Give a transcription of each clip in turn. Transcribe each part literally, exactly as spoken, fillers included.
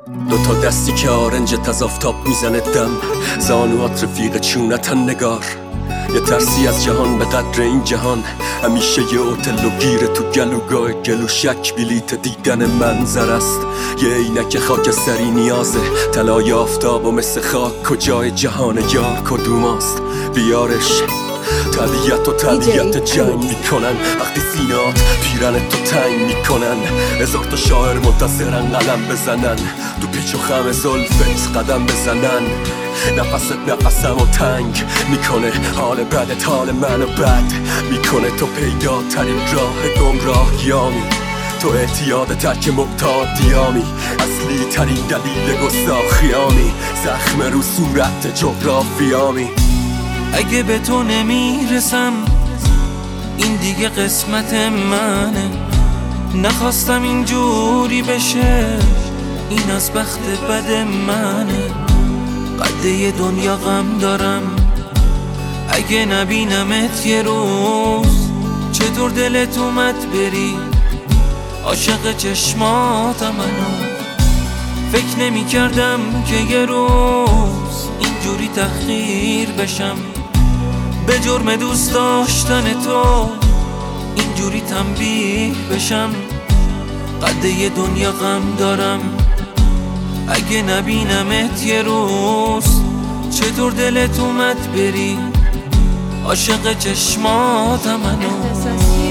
دوتا دستی که آرنجت از آفتاب میزنه دم، زانوات رفیق چونتن نگار. یه ترسی از جهان به قدر این جهان، همیشه یه اوتلو گیره تو گلوگاه گلو. شک بلیت دیدن منظر است، یه عینک خاکستری نیازه. طلای آفتاب و مثل خاک کجای جهان یار کدوم است؟ بیارش. طبیعت و طبیعت جنگ میکنن وقتی سینات پیرن تو تنگ میکنن. هزار تا شاعر منتظرن قلم بزنن، تو پیچ و خم زلفت قدم بزنن. نفست نفسم و تنگ میکنه، حال بدت حال منو بد میکنه. تو پیدا ترین راه گمراهیامی، تو اعتیاد ترک مبتادیامی. اصلی ترین دلیل گستاخیامی، زخم رو صورت جغرافیامی. اگه به تو نمیرسم این دیگه قسمت منه. نخواستم اینجوری بشه، این از بخت بد منه. قده دنیا غم دارم اگه نبینمت یه روز. چطور دلت اومد بری عاشق چشماتم منو. فکر نمی کردم که یه روز اینجوری تحقیر بشم. به جرم دوست داشتن تو اینجوری تنبیه بشم. قده دنیا غم دارم اگه نبینمت یه روز. چطور دلت اومد بری عاشق چشماتم منو.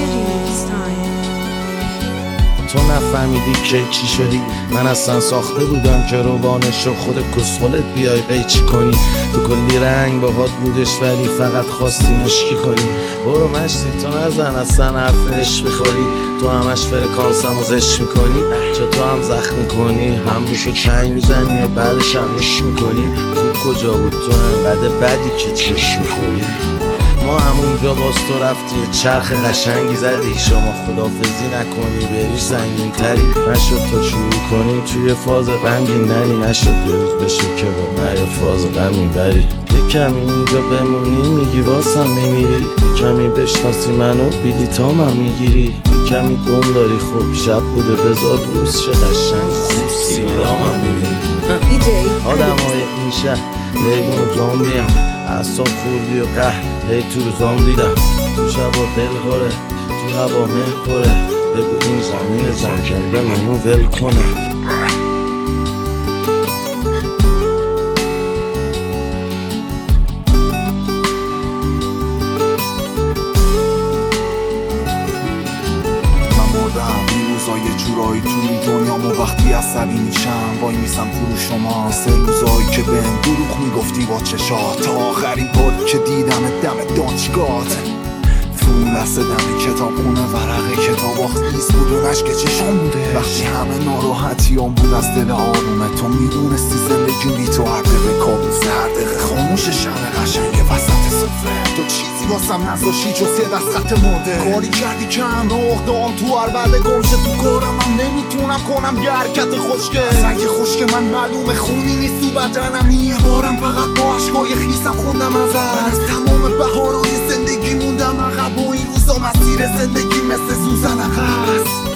تو نفهمیدی که چی شدی، من اصلا ساخته بودم که روبانشو خود کسخلت بیای قیچی کنی. تو کلی رنگ باهات بودش ولی فقط خواستی مشکی کنی. برو مشتی تو نزن اصلا حرفش بخوری، تو همش فرکانسم و زش میکنی. چه تو هم زخم میکنی هم روشو چنگ میزنی بعدش هم نش میکنی. خوب کجا بود تو انقدر بدی که چش میخوری. ما همونجا باز تو رفتی یه چرخ قشنگی زدی. شما خدافزی نکنی بریش زنگین تری. نشد تو شروع کنی توی فاز غمگین نری. نشد یه روز بشه که با من یه فاز غم بری. یه کمی اینجا بمونی میگی واسم میمیری. یه کمی بشناسی منو بیلیتام هم میگیری. یه کمی گم داری خوب شب بوده بذار روز چه قشنگ خوب سیرام هم میبینی. آدم های این شهر لیگون و زامبی هم اصاب خوردی و قهر هی تو روزام دیدم. تو شبا دل خوره تو هوا مل خوره. بگو این زمین زنکنده منو ول کنه. یه جورایی تو این دنیامو وقتی عصبی میشم وای میسم تو شما. مثل روزایی که بهم دروغ میگفتی با چشات، تا آخرین بار که دیدم دم دانشگاهت. تو اون لحظه دم کتاب خونه ورق کتاب آخیز بود و نشک چشام بوده. وقتی همه ناراحتیام بود از دل آرومه. تو میدونستی زندگی بی تو هر دقیقه کابوسه، هر دقیقه خاموش شمع قشنگ وسط سفره. تو چیزی واسم نذاشی جز یه دست خط مرده. کاری کردی که هم راه دام تو هر بعد گمشه. تو کارم هم نمیتونم کنم یه حرکت خوشگه. سنگ خوشک من معلومه خونی نیست تو بدنم. یه بارم فقط با عشقای خیسم خوندم ازت. من از تمام بهارهای زندگی موندم عقب و این روزا مسیر زندگی مثل سوزن عقب.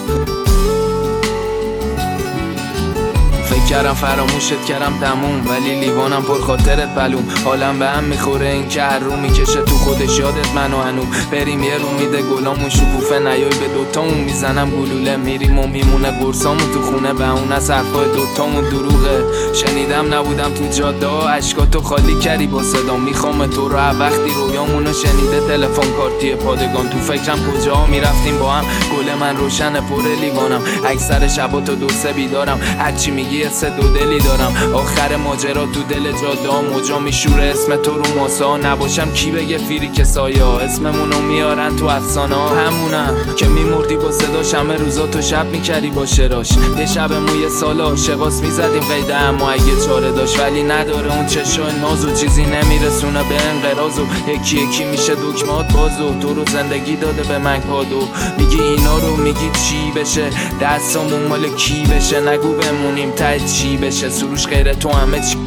فکر کردم فراموشت کردم تموم، ولی لیوانم پر خاطرت بلوم. حالم به هم میخوره این که هر رو میکشه تو خودش یادت منو هنو. بریم یه رو میده گلامون شکوفه نیای به دوتامون میزنم گلوله. میریم و میمونه قرصامون تو خونه به اون از حرفای دوتامون دروغه. شنیدم نبودم تو جاده ها عشقاتو خالی کردی با صدا. میخوام تو رو وقتی رویامونو شنیده تلفن کارتی پادگان. تو فکرم کجا میرفتیم با هم، گل من روشن پر لیوانم. اکثر شبا تو دو سه بیدارم، هرچی میگی سه دو دلی دارم. آخر ماجرا تو دل جاده ها موجا میشوره اسم تو رو ماسا. نباشم کی بگه فیری که سایه ها اسممونو میارن تو افسانه ها. همونم که میمردی با صداش، همه روزا تو شب میکردی با شراش. یه شب موی سال عاشقاس میزدیم قیده اما اگه چاره داشت. ولی نداره اون چشای نازو، چیزی نمیرسونه به انقراض. و یکی یکی میشه دکمات بازو. تو رو زندگی داده به من کادو. میگی اینا رو میگی چی بشه، دستامون مال کی بشه. نگو بمونیم تا چی بشه، سروش غیر تو همه چی.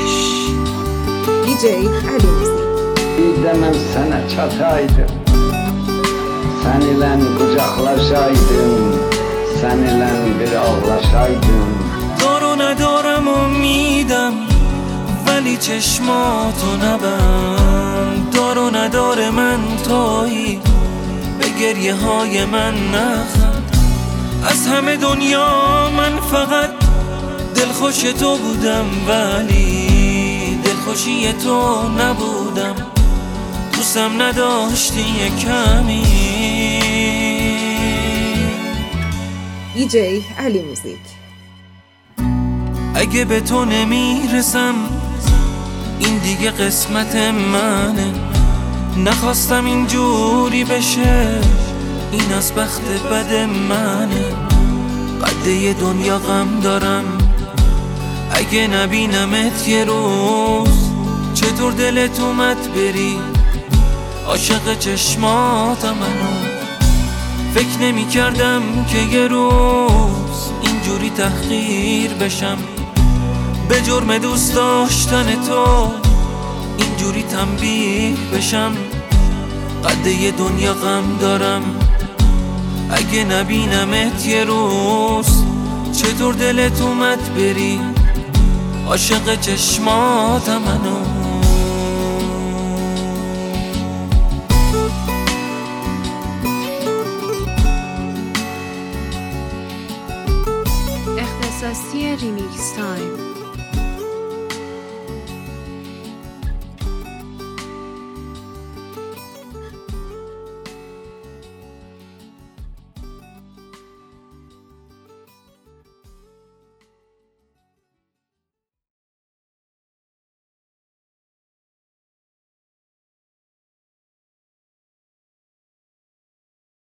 دی جی علی Demem sana çataydım, sen ile kucaklaşaydım, sen ile bir ağlaşaydım. دارو ندارم ولی چشماتو نبند. دار و ندار من تویی، به گریه های من نخند. از همه دنیا من فقط دلخوش تو بودم، ولی دلخوشی تو نبودم. دوستم نداشتی یه کمی. دیجی علی موزیک. اگه به تو نمیرسم این دیگه قسمت منه. نخواستم اینجوری بشه، این از بخت بد منه. قده دنیا غم دارم، اگه نبینمت یه روز چطور دلت اومد بری. عاشق چشماتم منو، فکر نمی کردم که یه روز اینجوری تحقیر بشم. به جرم دوست داشتن تو اینجوری تنبیه بشم. قده دنیا غم دارم، اگه نبینمت یه روز چطور دلت اومد بری. عاشق چشماتم منو. اختصاصی ریمیکس تایم.